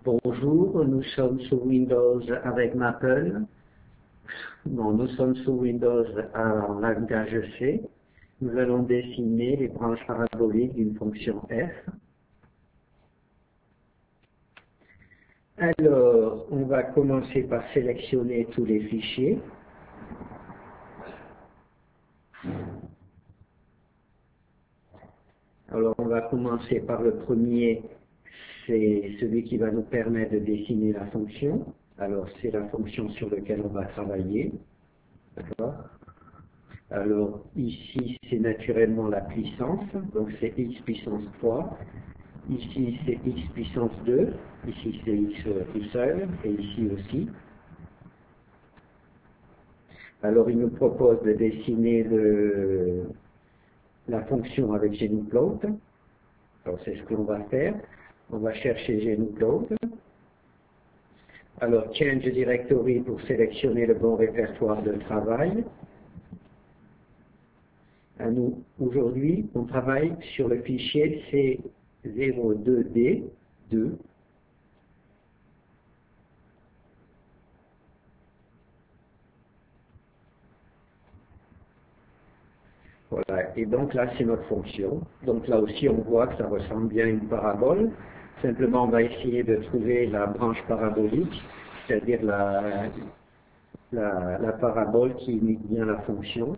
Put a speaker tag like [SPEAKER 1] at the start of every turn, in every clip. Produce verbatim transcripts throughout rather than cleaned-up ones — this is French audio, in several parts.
[SPEAKER 1] Bonjour, nous sommes sous Windows avec Maple. Non, nous sommes sous Windows en langage C. Nous allons dessiner les branches paraboliques d'une fonction f. Alors, on va commencer par sélectionner tous les fichiers. Alors, on va commencer par le premier, c'est celui qui va nous permettre de dessiner la fonction. Alors, c'est la fonction sur laquelle on va travailler. D'accord? Alors, ici, c'est naturellement la puissance, donc c'est x puissance trois. Ici, c'est x puissance deux. Ici, c'est x tout seul, et ici aussi. Alors, il nous propose de dessiner le, la fonction avec genufloat. Alors, c'est ce qu'on va faire. On va chercher genufloat. Alors, change directory pour sélectionner le bon répertoire de travail. À nous, aujourd'hui, on travaille sur le fichier C zéro deux D deux. Voilà, et donc là, c'est notre fonction. Donc là aussi, on voit que ça ressemble bien à une parabole. Simplement, on va essayer de trouver la branche parabolique, c'est-à-dire la, la, la parabole qui imite bien la fonction.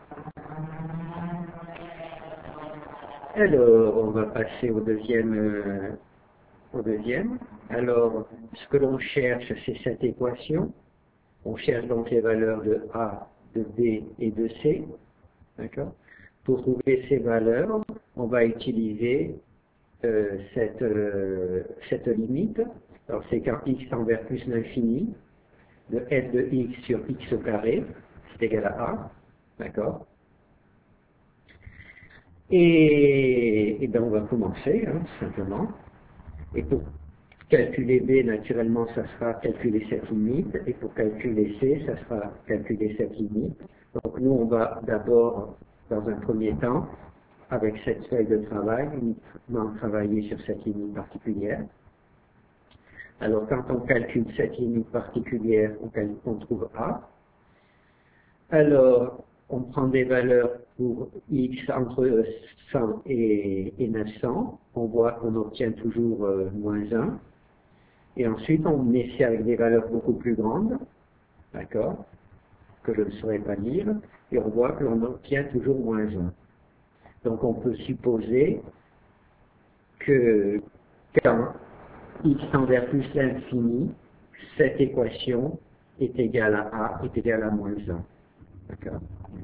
[SPEAKER 1] Alors, on va passer au deuxième. Euh, au deuxième. Alors, ce que l'on cherche, c'est cette équation. On cherche donc les valeurs de A, de B et de C. D'accord? Pour trouver ces valeurs, on va utiliser euh, cette, euh, cette limite. Alors, c'est quand x tend vers plus l'infini, de f de x sur x au carré, c'est égal à A. D'accord? Et, et bien, on va commencer, hein, tout simplement. Et pour calculer B, naturellement, ça sera calculer cette limite. Et pour calculer C, ça sera calculer cette limite. Donc, nous, on va d'abord, dans un premier temps, avec cette feuille de travail, uniquement travailler sur cette limite particulière. Alors, quand on calcule cette limite particulière, on, calcule, on trouve A. Alors, on prend des valeurs pour x entre cent et, et neuf cents. On voit qu'on obtient toujours euh, moins un. Et ensuite, on essaie avec des valeurs beaucoup plus grandes, d'accord, que je ne saurais pas dire, et on voit que l'on obtient toujours moins un. Donc, on peut supposer que quand x tend vers plus l'infini, cette équation est égale à A, est égale à moins un. D'accord?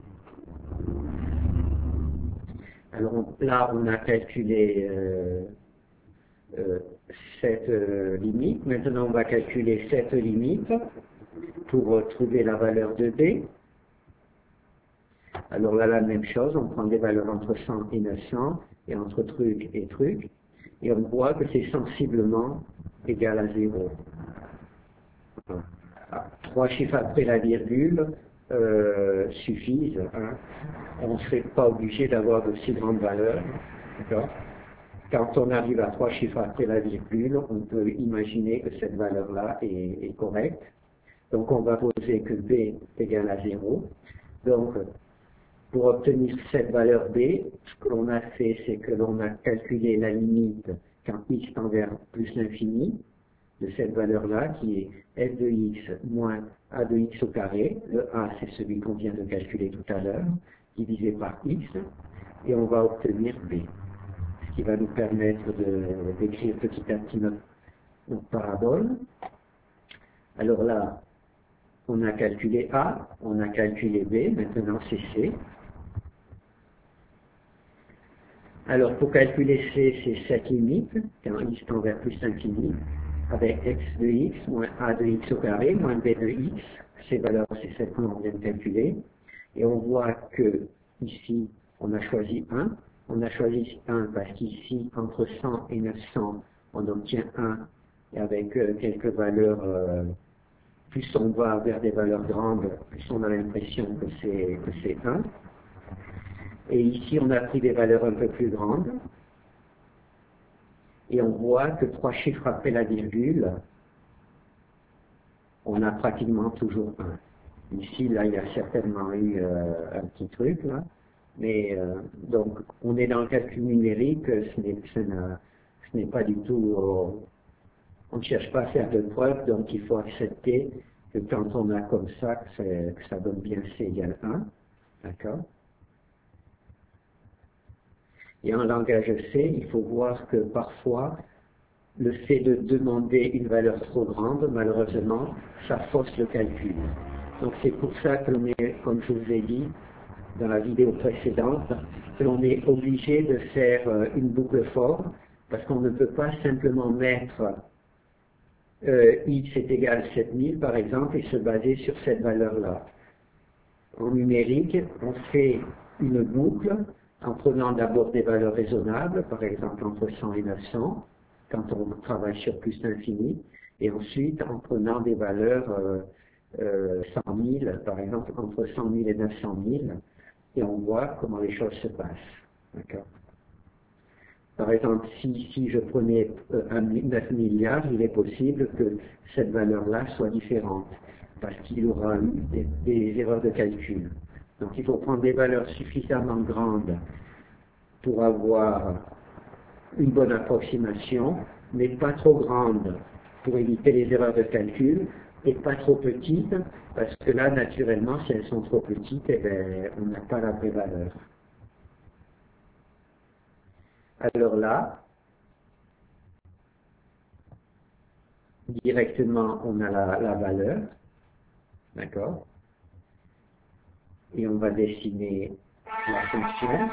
[SPEAKER 1] Alors on, là, on a calculé euh, euh, cette euh, limite. Maintenant, on va calculer cette limite pour trouver la valeur de B. Alors là, la même chose, on prend des valeurs entre cent et neuf cents, et entre truc et truc, et on voit que c'est sensiblement égal à zéro. Trois chiffres après la virgule euh, suffisent. Hein. On ne serait pas obligé d'avoir de si grandes valeurs. Quand on arrive à trois chiffres après la virgule, on peut imaginer que cette valeur-là est, est correcte. Donc on va poser que B est égal à zéro. Donc, pour obtenir cette valeur B, ce que l'on a fait, c'est que l'on a calculé la limite quand x tend vers plus l'infini de cette valeur-là, qui est f de x moins a de x au carré. Le a, c'est celui qu'on vient de calculer tout à l'heure, divisé par x, et on va obtenir B, ce qui va nous permettre d'écrire petit à petit notre, notre parabole. Alors là, on a calculé A, on a calculé B, maintenant c'est C. Alors pour calculer C, c'est cette limite, quand x tend vers plus l'infini, avec x de x moins a de x au carré moins b de x. Ces valeurs, c'est celles que l'on vient de calculer. Et on voit que ici, on a choisi un. On a choisi un parce qu'ici, entre cent et neuf cents, on obtient un. Et avec euh, quelques valeurs, euh, plus on va vers des valeurs grandes, plus on a l'impression que c'est que c'est un. Et ici, on a pris des valeurs un peu plus grandes. et on voit que trois chiffres après la virgule, on a pratiquement toujours un. Ici, là, il y a certainement eu euh, un petit truc, là. Mais euh, donc, on est dans le calcul numérique, ce n'est ce ce n'est pas du tout, euh, on ne cherche pas à faire de preuves, donc il faut accepter que quand on a comme ça, que, que ça donne bien C égale un, d'accord? Et en langage C, il faut voir que parfois, le fait de demander une valeur trop grande, malheureusement, ça fausse le calcul. Donc c'est pour ça que l'on est, comme je vous ai dit dans la vidéo précédente, que l'on est obligé de faire une boucle for, parce qu'on ne peut pas simplement mettre euh, x est égal à sept mille, par exemple, et se baser sur cette valeur-là. En numérique, on fait une boucle en prenant d'abord des valeurs raisonnables, par exemple entre cent et neuf cents, quand on travaille sur plus l'infini, et ensuite en prenant des valeurs euh, euh, cent mille, par exemple entre cent mille et neuf cent mille, et on voit comment les choses se passent. D'accord ? Par exemple, si, si je prenais euh, neuf milliards, il est possible que cette valeur-là soit différente, parce qu'il y aura eu des, des erreurs de calcul. Donc il faut prendre des valeurs suffisamment grandes pour avoir une bonne approximation, mais pas trop grandes pour éviter les erreurs de calcul, et pas trop petites, parce que là, naturellement, si elles sont trop petites, eh bien, on n'a pas la vraie valeur. Alors là, directement, on a la, la valeur, d'accord? Et on va dessiner la fonction.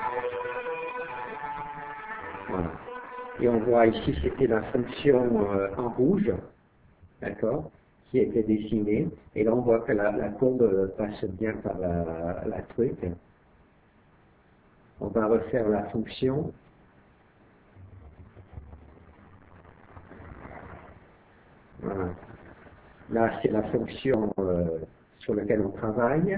[SPEAKER 1] Voilà. Et on voit ici, c'était la fonction euh, en rouge, d'accord, qui était dessinée. Et là, on voit que la, la courbe passe bien par la, la truc. On va refaire la fonction. Voilà. Là, c'est la fonction euh, sur laquelle on travaille.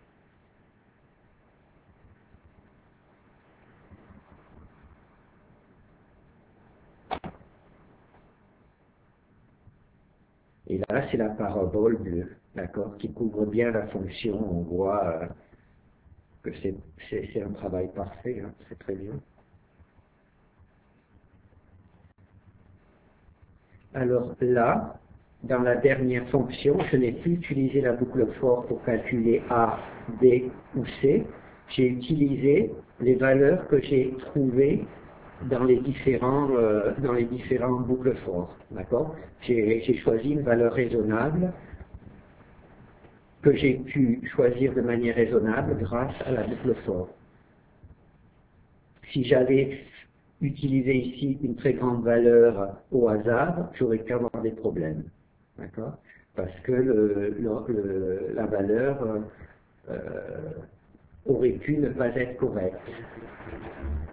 [SPEAKER 1] Et là, c'est la parabole bleue, d'accord, qui couvre bien la fonction. On voit euh, que c'est un travail parfait, hein, c'est très bien. Alors là, dans la dernière fonction, je n'ai plus utilisé la boucle for pour calculer A, B ou C. J'ai utilisé les valeurs que j'ai trouvées dans les différents, euh, dans les différents boucles for. D'accord ? J'ai choisi une valeur raisonnable que j'ai pu choisir de manière raisonnable grâce à la boucle for. Si j'avais utilisé ici une très grande valeur au hasard, j'aurais pu avoir des problèmes. D'accord ? Parce que le, le, le, la valeur euh, aurait pu ne pas être correcte.